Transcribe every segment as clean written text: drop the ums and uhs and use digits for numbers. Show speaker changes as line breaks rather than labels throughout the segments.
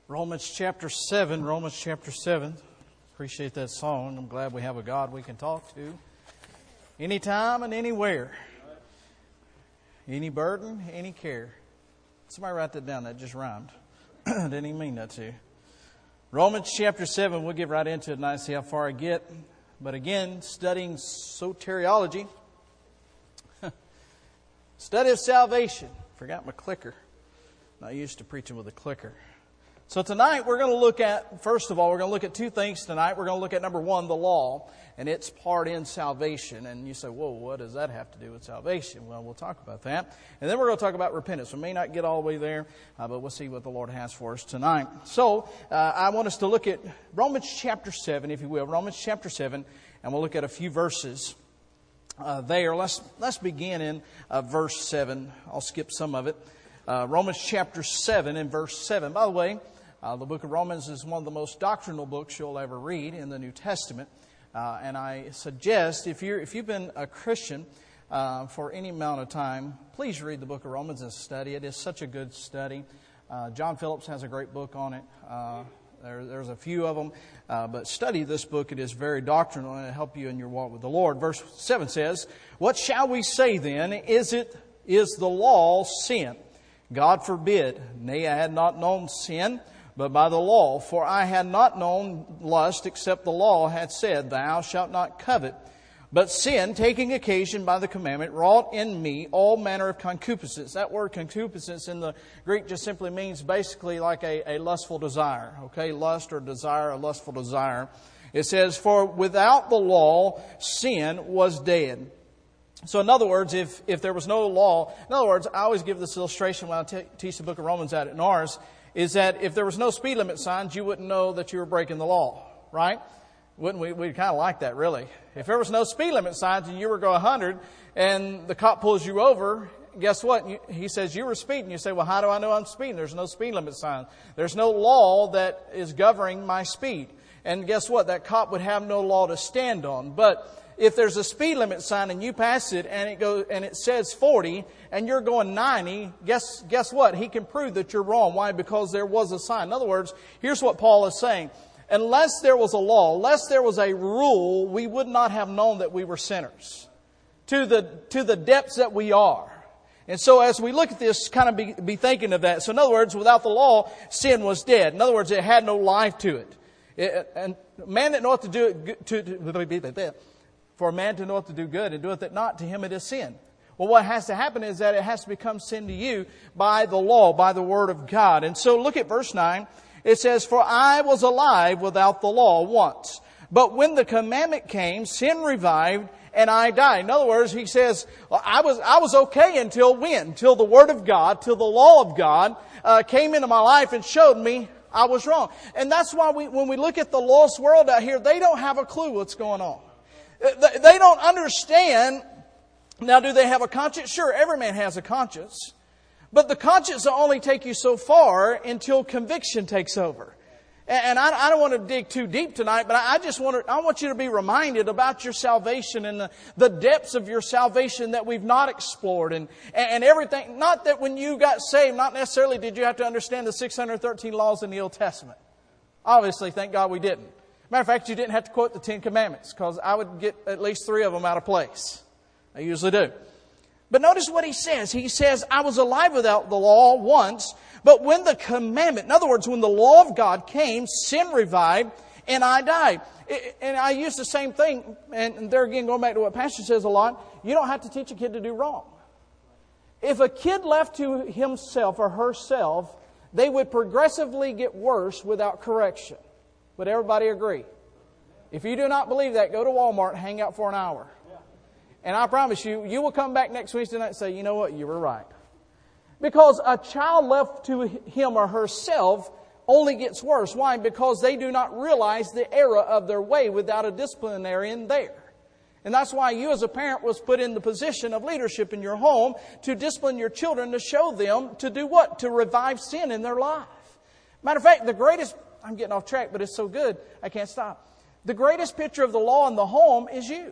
Romans chapter 7. Appreciate that song. I'm glad we have a God we can talk to anytime and anywhere. Any burden, any care. Somebody write that down. That just rhymed. Didn't even mean that to. Romans chapter 7. We'll get right into it tonight, see how far I get. But again, studying soteriology. Study of salvation. Forgot my clicker. Not used to preaching with a clicker. So tonight we're going to look at, first of all, we're going to look at two things tonight. We're going to look at number one, the law, and its part in salvation. And you say, whoa, what does that have to do with salvation? Well, we'll talk about that. And then we're going to talk about repentance. We may not get all the way there, but we'll see what the Lord has for us tonight. So I want us to look at Romans chapter 7, if you will. Romans chapter 7, and we'll look at a few verses there. Let's begin in verse 7. I'll skip some of it. Romans chapter 7 and verse 7. By the way, the book of Romans is one of the most doctrinal books you'll ever read in the New Testament. And I suggest, if you've been a Christian for any amount of time, please read the book of Romans and study it. It's such a good study. John Phillips has a great book on it. There's a few of them. But study this book. It is very doctrinal and it'll help you in your walk with the Lord. Verse 7 says, "What shall we say then? Is the law sin? God forbid. Nay, I had not known sin, but by the law. For I had not known lust, except the law had said, Thou shalt not covet. But sin, taking occasion by the commandment, wrought in me all manner of concupiscence." That word concupiscence in the Greek just simply means basically like a lustful desire. Okay, lust or desire, a lustful desire. It says, "For without the law, sin was dead." So in other words, if there was no law, in other words, I always give this illustration when I teach the book of Romans out at NARS, is that if there was no speed limit signs, you wouldn't know that you were breaking the law, right? Wouldn't we? We'd kind of like that, really. If there was no speed limit signs and you were going 100 and the cop pulls you over, guess what? He says you were speeding. You say, well, how do I know I'm speeding? There's no speed limit sign. There's no law that is governing my speed. And guess what? That cop would have no law to stand on. But if there's a speed limit sign and you pass it and it says 40 and you're going 90, guess what? He can prove that you're wrong. Why? Because there was a sign. In other words, here's what Paul is saying. Unless there was a law, unless there was a rule, we would not have known that we were sinners to the depths that we are. And so as we look at this, kind of be thinking of that. So in other words, without the law, sin was dead. In other words, it had no life to it. And man that knoweth to do it, for a man to know what to do good and doeth it not, to him it is sin. Well, what has to happen is that it has to become sin to you by the law, by the Word of God. And so look at verse 9. It says, "For I was alive without the law once. But when the commandment came, sin revived, and I died." In other words, he says, I was okay until when? Till the Word of God, till the law of God came into my life and showed me I was wrong. And that's why when we look at the lost world out here, they don't have a clue what's going on. They don't understand. Now, do they have a conscience? Sure, every man has a conscience. But the conscience will only take you so far until conviction takes over. And I don't want to dig too deep tonight, but I want you to be reminded about your salvation and the depths of your salvation that we've not explored and everything. Not that when you got saved, not necessarily did you have to understand the 613 laws in the Old Testament. Obviously, thank God we didn't. Matter of fact, you didn't have to quote the 10 Commandments because I would get at least 3 of them out of place. I usually do. But notice what he says. He says, I was alive without the law once, but when the commandment, in other words, when the law of God came, sin revived, and I died. And I use the same thing, and there again, going back to what Pastor says a lot, you don't have to teach a kid to do wrong. If a kid left to himself or herself, they would progressively get worse without correction. Would everybody agree? If you do not believe that, go to Walmart and hang out for an hour. And I promise you, you will come back next Wednesday night and say, you know what, you were right. Because a child left to him or herself only gets worse. Why? Because they do not realize the error of their way without a disciplinarian there. And that's why you as a parent was put in the position of leadership in your home to discipline your children, to show them to do what? To revive sin in their life. Matter of fact, I'm getting off track, but it's so good, I can't stop. The greatest picture of the law in the home is you.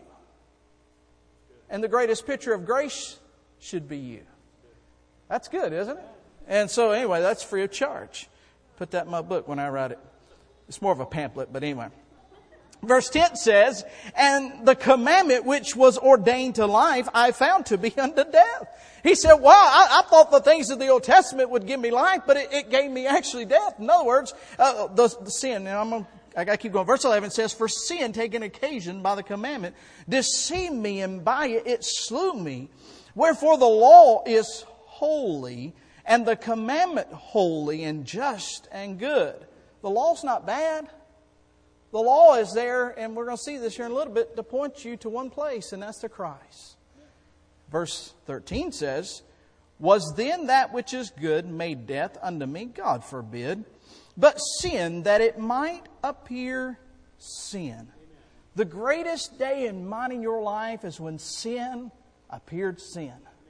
And the greatest picture of grace should be you. That's good, isn't it? And so anyway, that's free of charge. Put that in my book when I write it. It's more of a pamphlet, but anyway. Verse 10 says, and the commandment which was ordained to life, I found to be unto death. He said, wow, I thought the things of the Old Testament would give me life, but it gave me actually death. In other words, the sin, and I got to keep going. Verse 11 says, for sin taken occasion by the commandment deceived me, and by it slew me. Wherefore the law is holy, and the commandment holy and just and good. The law's not bad. The law is there, and we're going to see this here in a little bit, to point you to one place, and that's to Christ. Verse 13 says, was then that which is good made death unto me? God forbid. But sin, that it might appear sin. The greatest day in mine and your life is when sin appeared sin.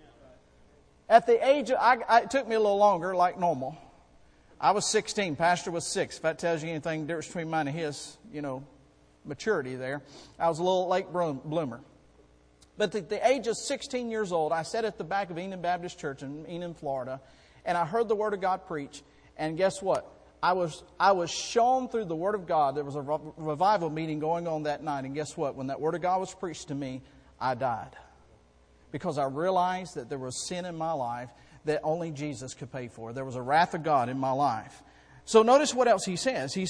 At the age of, it took me a little longer, like normal. I was 16. Pastor was 6. If that tells you anything, the difference between mine and his, maturity there. I was a little late bloomer. But at the age of 16 years old, I sat at the back of Enon Baptist Church in Enon, Florida, and I heard the Word of God preached. And guess what? I was shown through the Word of God. There was a revival meeting going on that night. And guess what? When that Word of God was preached to me, I died. Because I realized that there was sin in my life that only Jesus could pay for. There was a wrath of God in my life. So notice what else he says. He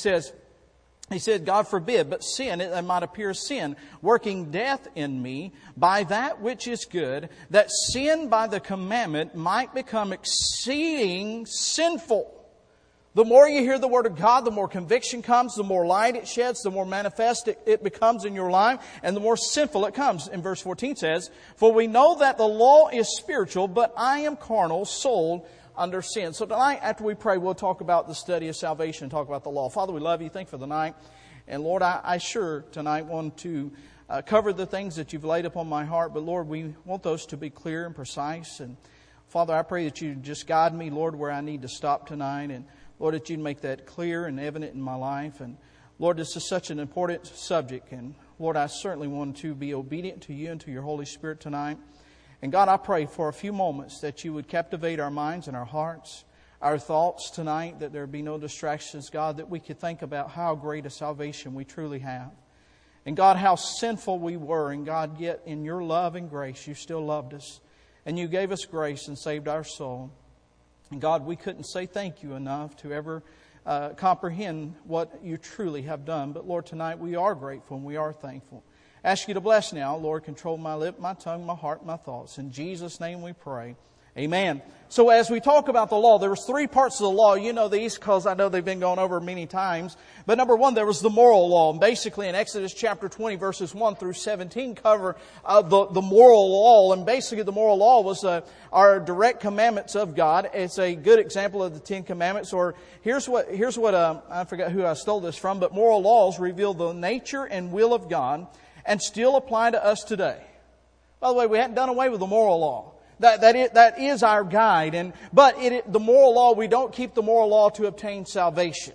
said, God forbid, but sin, it might appear sin, working death in me by that which is good, that sin by the commandment might become exceeding sinful. The more you hear the Word of God, the more conviction comes, the more light it sheds, the more manifest it becomes in your life, and the more sinful it comes. In verse 14 says, for we know that the law is spiritual, but I am carnal, sold under sin. So tonight, after we pray, we'll talk about the study of salvation and talk about the law. Father, we love you. Thank you for the night. And Lord, I sure tonight want to cover the things that you've laid upon my heart, but Lord, we want those to be clear and precise. And Father, I pray that you just guide me, Lord, where I need to stop tonight, and Lord, that you'd make that clear and evident in my life. And Lord, this is such an important subject. And Lord, I certainly want to be obedient to you and to your Holy Spirit tonight. And God, I pray for a few moments that you would captivate our minds and our hearts, our thoughts tonight, that there be no distractions, God, that we could think about how great a salvation we truly have. And God, how sinful we were. And God, yet in your love and grace, you still loved us. And you gave us grace and saved our soul. And God, we couldn't say thank you enough to ever comprehend what you truly have done. But Lord, tonight we are grateful and we are thankful. Ask you to bless now. Lord, control my lip, my tongue, my heart, my thoughts. In Jesus' name we pray. Amen. So as we talk about the law, there was 3 parts of the law. You know these because I know they've been gone over many times. But number 1, there was the moral law. And basically in Exodus chapter 20, verses 1 through 17 cover the moral law. And basically the moral law was our direct commandments of God. It's a good example of the 10 commandments. Or here's what I forgot who I stole this from, but moral laws reveal the nature and will of God and still apply to us today. By the way, we hadn't done away with the moral law. That is our guide. But the moral law, we don't keep the moral law to obtain salvation.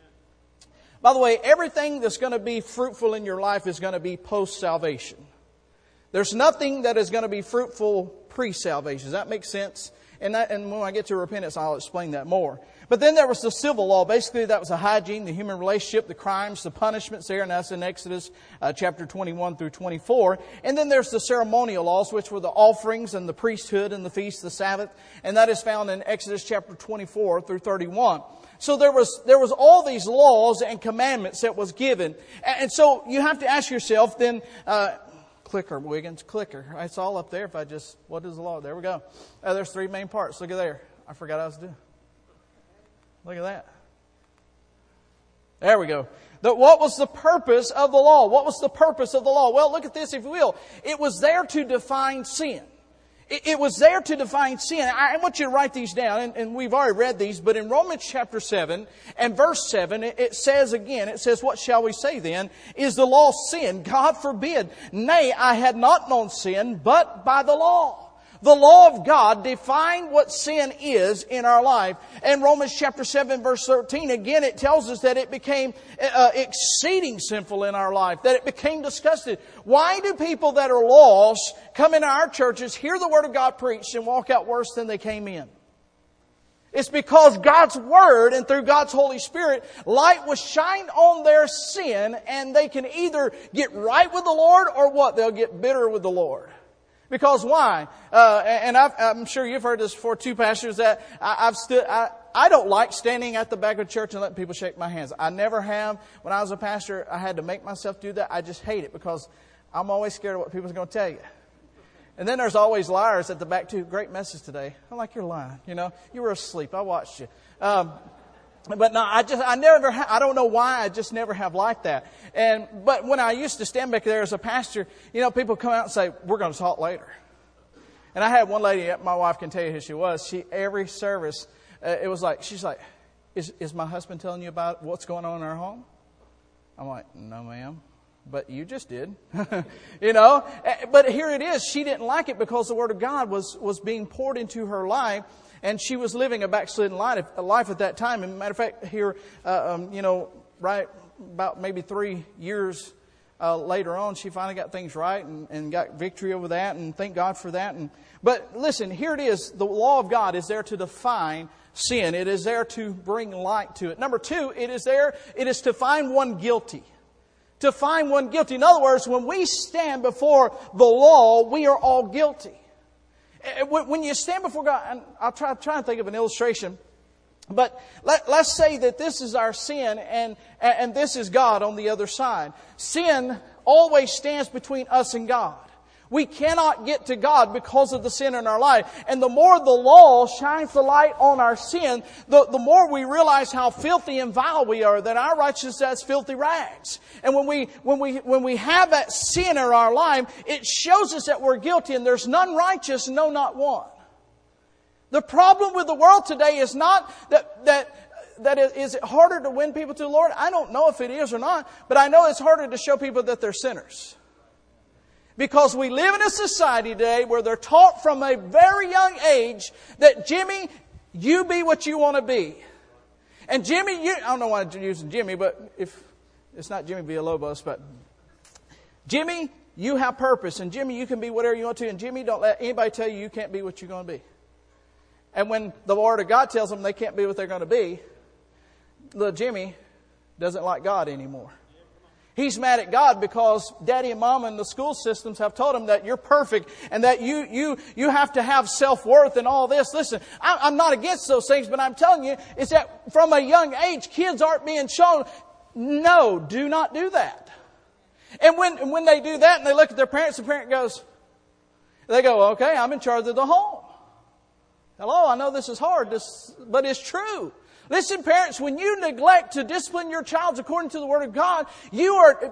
By the way, everything that's going to be fruitful in your life is going to be post-salvation. There's nothing that is going to be fruitful pre-salvation. Does that make sense? And when I get to repentance, I'll explain that more. But then there was the civil law. Basically, that was the hygiene, the human relationship, the crimes, the punishments there. And that's in Exodus chapter 21 through 24. And then there's the ceremonial laws, which were the offerings and the priesthood and the feast, the Sabbath. And that is found in Exodus chapter 24 through 31. So there was all these laws and commandments that was given. And so you have to ask yourself then, clicker, Wiggins, clicker. It's all up there. What is the law? There we go. There's 3 main parts. Look at there. I forgot I was doing. Look at that. There we go. What was the purpose of the law? What was the purpose of the law? Well, look at this, if you will. It was there to define sin. It was there to define sin. I want you to write these down, and we've already read these, but in Romans chapter 7 and verse 7, it says, what shall we say then? Is the law sin? God forbid. Nay, I had not known sin, but by the law. The law of God defined what sin is in our life. And Romans chapter 7 verse 13, again, it tells us that it became exceeding sinful in our life, that it became disgusting. Why do people that are lost come into our churches, hear the Word of God preached, and walk out worse than they came in? It's because God's Word and through God's Holy Spirit, light was shined on their sin, and they can either get right with the Lord or what? They'll get bitter with the Lord. Because why? I'm sure you've heard this before too, pastors, that I don't like standing at the back of the church and letting people shake my hands. I never have. When I was a pastor, I had to make myself do that. I just hate it because I'm always scared of what people's going to tell you. And then there's always liars at the back too. Great message today. I'm like, you're lying. You were asleep. I watched you. But no, I don't know why. I just never have liked that. But when I used to stand back there as a pastor, people come out and say, we're going to talk later. And I had one lady, my wife can tell you who she was. Every service, it was like, she's like, is my husband telling you about what's going on in our home? I'm like, no, ma'am. But you just did. But here it is. She didn't like it because the Word of God was being poured into her life. And she was living a backslidden life at that time. And matter of fact, here, right about maybe 3 years later on, she finally got things right and got victory over that. And thank God for that. But listen, here it is. The law of God is there to define sin. It is there to bring light to it. Number two, it is to find one guilty. To find one guilty. In other words, when we stand before the law, we are all guilty. When you stand before God, and I'll try to think of an illustration, but let's say that this is our sin and this is God on the other side. Sin always stands between us and God. We cannot get to God because of the sin in our life. And the more the law shines the light on our sin, the more we realize how filthy and vile we are, that our righteousness is filthy rags. And when we have that sin in our life, it shows us that we're guilty, and there's none righteous, no, not one. The problem with the world today is not is it harder to win people to the Lord? I don't know if it is or not, but I know it's harder to show people that they're sinners. Because we live in a society today where they're taught from a very young age that, Jimmy, you be what you want to be. And Jimmy, I don't know why I'm using Jimmy, but if it's not Jimmy Villalobos, but Jimmy, you have purpose. And Jimmy, you can be whatever you want to. And Jimmy, don't let anybody tell you can't be what you're going to be. And when the Word of God tells them they can't be what they're going to be, little Jimmy doesn't like God anymore. He's mad at God because Daddy and Mama and the school systems have told him that you're perfect and that you have to have self-worth and all this. Listen, I'm not against those things, but I'm telling you, is that from a young age, kids aren't being shown, no, do not do that. And when they do that and they look at their parents, the parent goes, okay, I'm in charge of the home. Hello, I know this is hard, but it's true. Listen, parents, when you neglect to discipline your child according to the Word of God, you're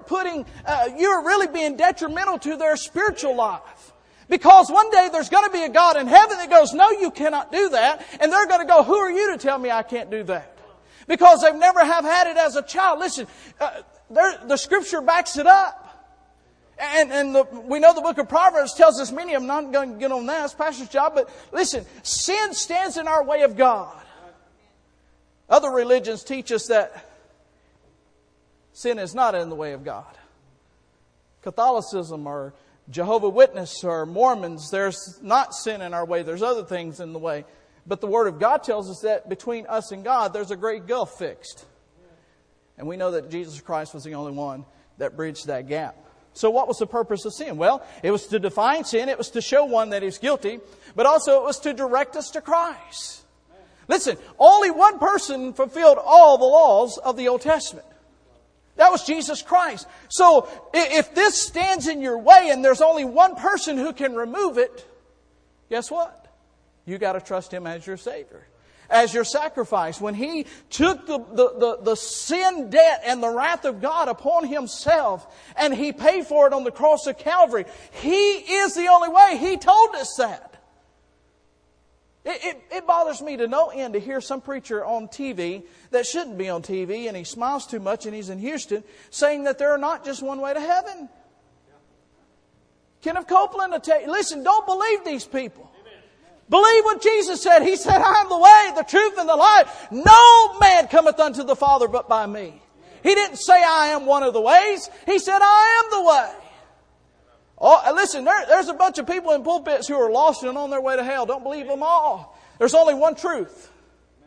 really being detrimental to their spiritual life. Because one day there's going to be a God in heaven that goes, no, you cannot do that. And they're going to go, who are you to tell me I can't do that? Because they've never have had it as a child. Listen, the Scripture backs it up. And we know the book of Proverbs tells us many. I'm not going to get on that. It's pastor's job. But listen, sin stands in our way of God. Other religions teach us that sin is not in the way of God. Catholicism or Jehovah's Witness or Mormons, there's not sin in our way. There's other things in the way. But the Word of God tells us that between us and God, there's a great gulf fixed. And we know that Jesus Christ was the only one that bridged that gap. So what was the purpose of sin? Well, it was to define sin. It was to show one that is guilty. But also it was to direct us to Christ. Listen, only one person fulfilled all the laws of the Old Testament. That was Jesus Christ. So if this stands in your way and there's only one person who can remove it, guess what? You got to trust Him as your Savior, as your sacrifice. When He took the sin debt and the wrath of God upon Himself and He paid for it on the cross of Calvary, He is the only way. He told us that. It bothers me to no end to hear some preacher on TV that shouldn't be on TV, and he smiles too much and he's in Houston, saying that there are not just one way to heaven. Kenneth Copeland will tell you, listen, don't believe these people. Believe what Jesus said. He said, I am the way, the truth, and the life. No man cometh unto the Father but by me. He didn't say I am one of the ways. He said I am the way. Oh, listen, there's a bunch of people in pulpits who are lost and on their way to hell. Don't believe them all. There's only one truth.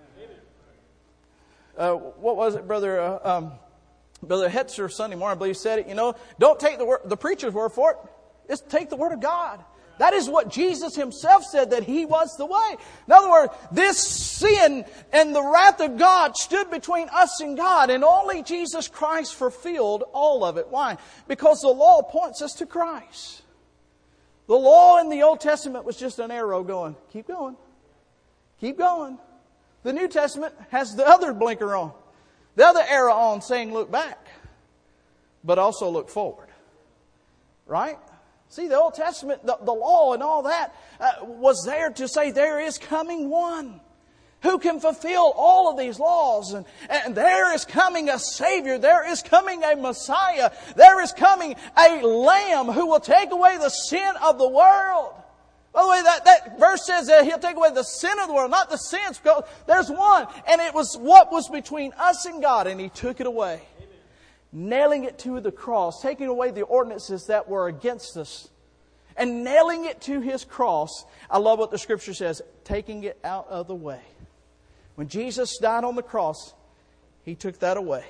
what was it, Brother Hetzer Sunday morning, I believe, said it. Don't take the preacher's word for it. Just take the Word of God. That is what Jesus Himself said, that He was the way. In other words, this sin and the wrath of God stood between us and God, and only Jesus Christ fulfilled all of it. Why? Because the law points us to Christ. The law in the Old Testament was just an arrow going, keep going, keep going. The New Testament has the other blinker on, the other arrow on, saying look back, but also look forward. Right? See, the Old Testament, the law and all that was there to say there is coming one who can fulfill all of these laws. And there is coming a Savior. There is coming a Messiah. There is coming a Lamb who will take away the sin of the world. By the way, that verse says that He'll take away the sin of the world, not the sins, because there's one. And it was what was between us and God, and He took it away. Nailing it to the cross, taking away the ordinances that were against us, and nailing it to His cross. I love what the Scripture says, taking it out of the way. When Jesus died on the cross, He took that away.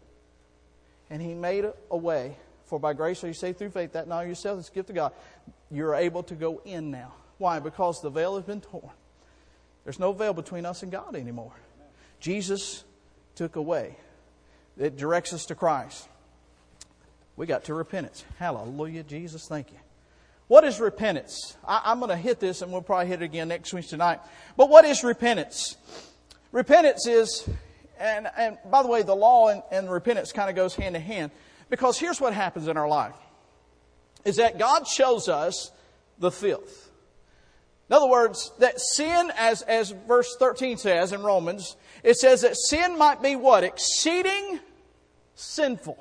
And He made a way. For by grace are you saved through faith, that not yourself, it's a gift of God. You're able to go in now. Why? Because the veil has been torn. There's no veil between us and God anymore. Jesus took away. It directs us to Christ. We got to repentance. Hallelujah, Jesus, thank you. What is repentance? I'm going to hit this, and we'll probably hit it again next week tonight. But what is repentance? Repentance is, and by the way, the law and repentance kind of goes hand in hand. Because here's what happens in our life. Is that God shows us the filth. In other words, that sin, as verse 13 says in Romans, it says that sin might be what? Exceeding sinful.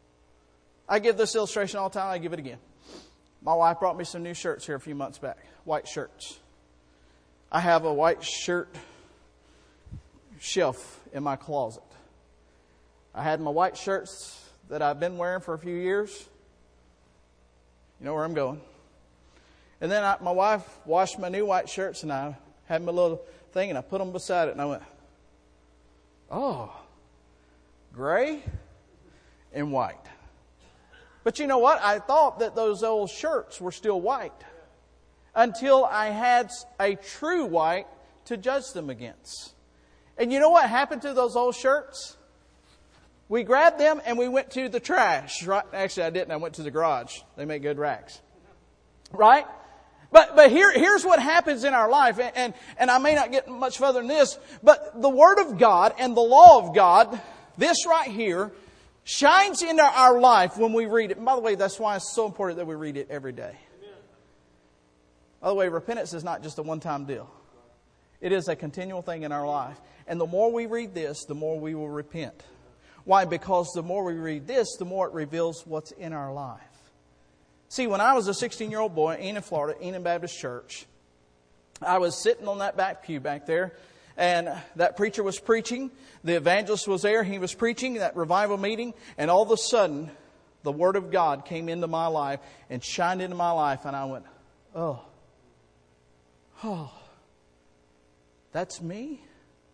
I give this illustration all the time. I give it again. My wife brought me some new shirts here a few months back. White shirts. I have a white shirt shelf in my closet. I had my white shirts that I've been wearing for a few years. You know where I'm going. And then my wife washed my new white shirts, and I had my little thing, and I put them beside it, and I went, oh, gray and white. But you know what? I thought that those old shirts were still white until I had a true white to judge them against. And you know what happened to those old shirts? We grabbed them and we went to the trash. Right? Actually, I didn't. I went to the garage. They make good racks. Right? But here's what happens in our life. And I may not get much further than this. But the Word of God and the law of God, this right here, shines into our life when we read it. And by the way, that's why it's so important that we read it every day. By the way, repentance is not just a one-time deal. It is a continual thing in our life. And the more we read this, the more we will repent. Why? Because the more we read this, the more it reveals what's in our life. See, when I was a 16-year-old boy in Enid, Florida, Enid Baptist Church, I was sitting on that back pew back there, and that preacher was preaching. The evangelist was there. He was preaching that revival meeting, and all of a sudden, the Word of God came into my life and shined into my life, and I went, oh, that's me?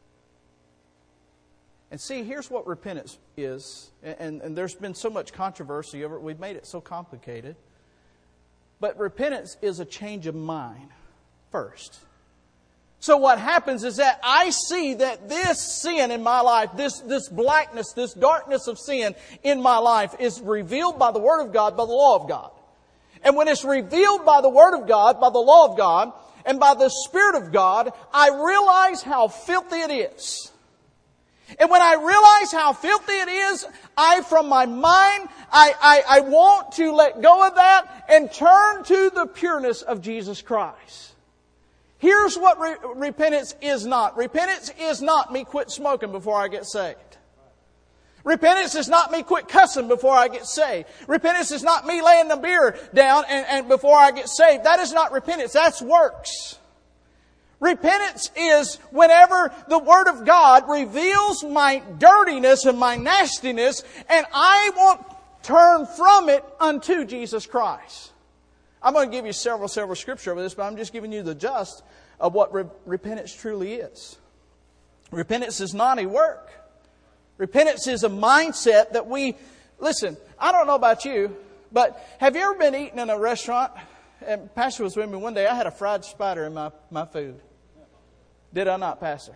And see, here's what repentance is. And there's been so much controversy over it. We've made it so complicated. But repentance is a change of mind first. So what happens is that I see that this sin in my life, this blackness, this darkness of sin in my life is revealed by the Word of God, by the law of God. And when it's revealed by the Word of God, by the law of God, and by the Spirit of God, I realize how filthy it is. And when I realize how filthy it is, from my mind, I want to let go of that and turn to the pureness of Jesus Christ. Here's what repentance is not. Repentance is not me quit smoking before I get saved. Repentance is not me quit cussing before I get saved. Repentance is not me laying the beer down and before I get saved. That is not repentance. That's works. Repentance is whenever the Word of God reveals my dirtiness and my nastiness, and I won't turn from it unto Jesus Christ. I'm going to give you several scriptures over this, but I'm just giving you the gist of what repentance truly is. Repentance is not a work. Repentance is a mindset that listen, I don't know about you, but have you ever been eating in a restaurant? And Pastor was with me one day. I had a fried spider in my food. Did I not, Pastor?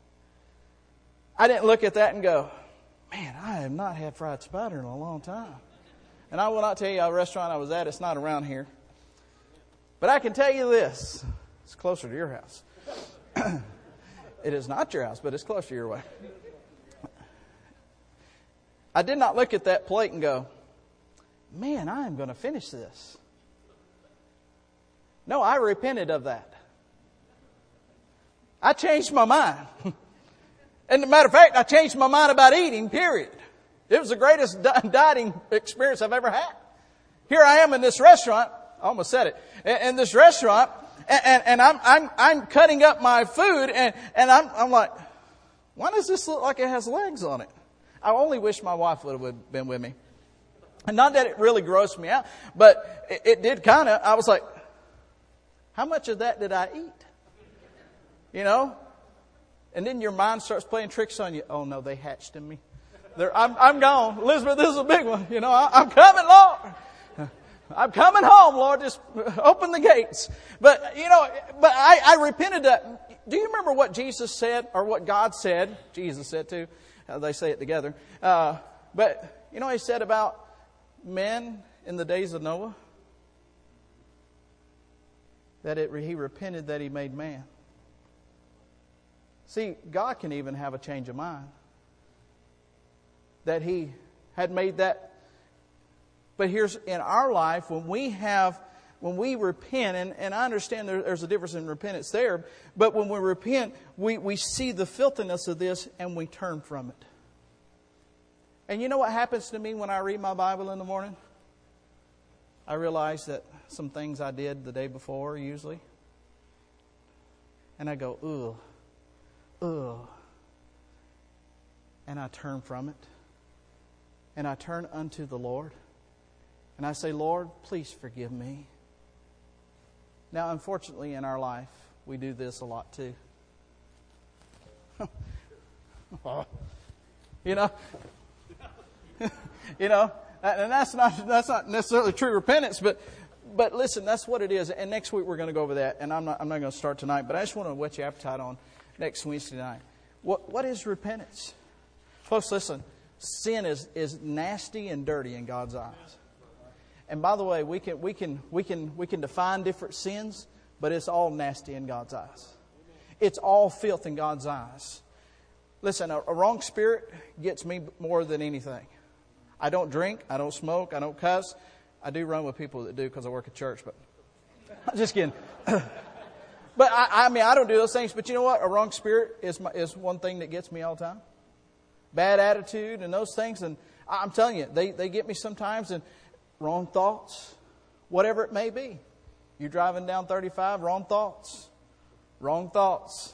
I didn't look at that and go, man, I have not had fried spider in a long time. And I will not tell you a restaurant I was at. It's not around here. But I can tell you this. It's closer to your house. It is not your house, but it's closer to your way. I did not look at that plate and go, man, I am going to finish this. No, I repented of that. I changed my mind. And as a matter of fact, I changed my mind about eating, period. It was the greatest dieting experience I've ever had. Here I am in this restaurant. I almost said it. In this restaurant, and I'm cutting up my food, and I'm like, why does this look like it has legs on it? I only wish my wife would have been with me. And not that it really grossed me out, but it did kind of. I was like, how much of that did I eat? You know? And then your mind starts playing tricks on you. Oh no, they hatched in me. I'm gone. Elizabeth, this is a big one. You know, I'm coming, Lord. I'm coming home, Lord. Just open the gates. But, you know, I repented that. Do you remember what Jesus said or what God said? Jesus said too. They say it together. But, you know what He said about men in the days of Noah? That He repented that He made man. See, God can even have a change of mind. That He had made that. But here's in our life, when we repent, and I understand there's a difference in repentance there, but when we repent, we see the filthiness of this and we turn from it. And you know what happens to me when I read my Bible in the morning? I realize that some things I did the day before, usually. And I go, ugh. And I turn from it. And I turn unto the Lord. And I say, Lord, please forgive me. Now, unfortunately, in our life, we do this a lot too. You know? You know? And that's not necessarily true repentance, but listen, that's what it is. And next week we're going to go over that. And I'm not going to start tonight, but I just want to whet your appetite on next Wednesday night. What is repentance? Folks, listen. Sin is nasty and dirty in God's eyes. And by the way, we can define different sins, but it's all nasty in God's eyes. It's all filth in God's eyes. Listen, a wrong spirit gets me more than anything. I don't drink, I don't smoke, I don't cuss. I do run with people that do because I work at church, but I'm just kidding. But I mean, I don't do those things. But you know what? A wrong spirit is one thing that gets me all the time. Bad attitude and those things. And I'm telling you, they get me sometimes. And wrong thoughts, whatever it may be. You're driving down 35, wrong thoughts. Wrong thoughts.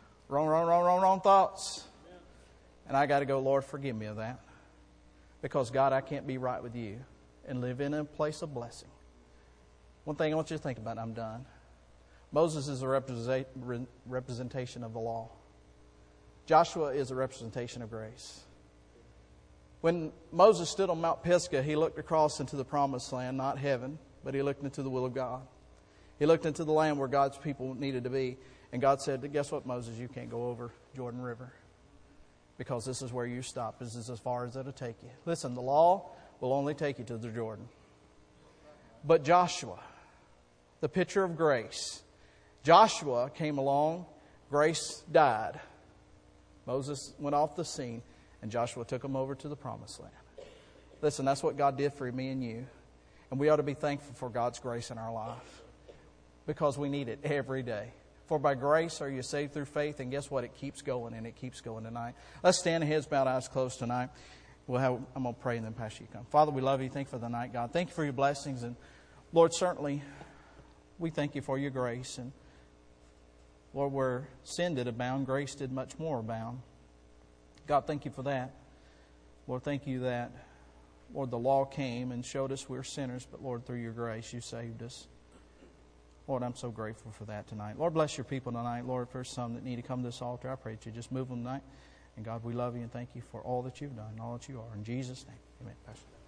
Wrong thoughts. And I got to go, Lord, forgive me of that. Because, God, I can't be right with you and live in a place of blessing. One thing I want you to think about, I'm done. Moses is a representation of the law. Joshua is a representation of grace. When Moses stood on Mount Pisgah, he looked across into the promised land, not heaven, but he looked into the will of God. He looked into the land where God's people needed to be. And God said, guess what, Moses? You can't go over Jordan River. Because this is where you stop. This is as far as it'll take you. Listen, the law will only take you to the Jordan. But Joshua, the picture of grace. Joshua came along. Grace died. Moses went off the scene. And Joshua took him over to the promised land. Listen, that's what God did for me and you. And we ought to be thankful for God's grace in our life. Because we need it every day. For by grace are you saved through faith. And guess what? It keeps going, and it keeps going tonight. Let's stand, heads bowed, eyes closed tonight. I'm going to pray, and then Pastor, you come. Father, we love you. Thank you for the night, God. Thank you for your blessings. And Lord, certainly, we thank you for your grace. And Lord, where sin did abound, grace did much more abound. God, thank you for that. Lord, thank you that, Lord, the law came and showed us we're sinners, but Lord, through your grace, you saved us. Lord, I'm so grateful for that tonight. Lord, bless your people tonight. Lord, if there's some that need to come to this altar, I pray that you just move them tonight. And God, we love you and thank you for all that you've done and all that you are. In Jesus' name, amen. Pastor.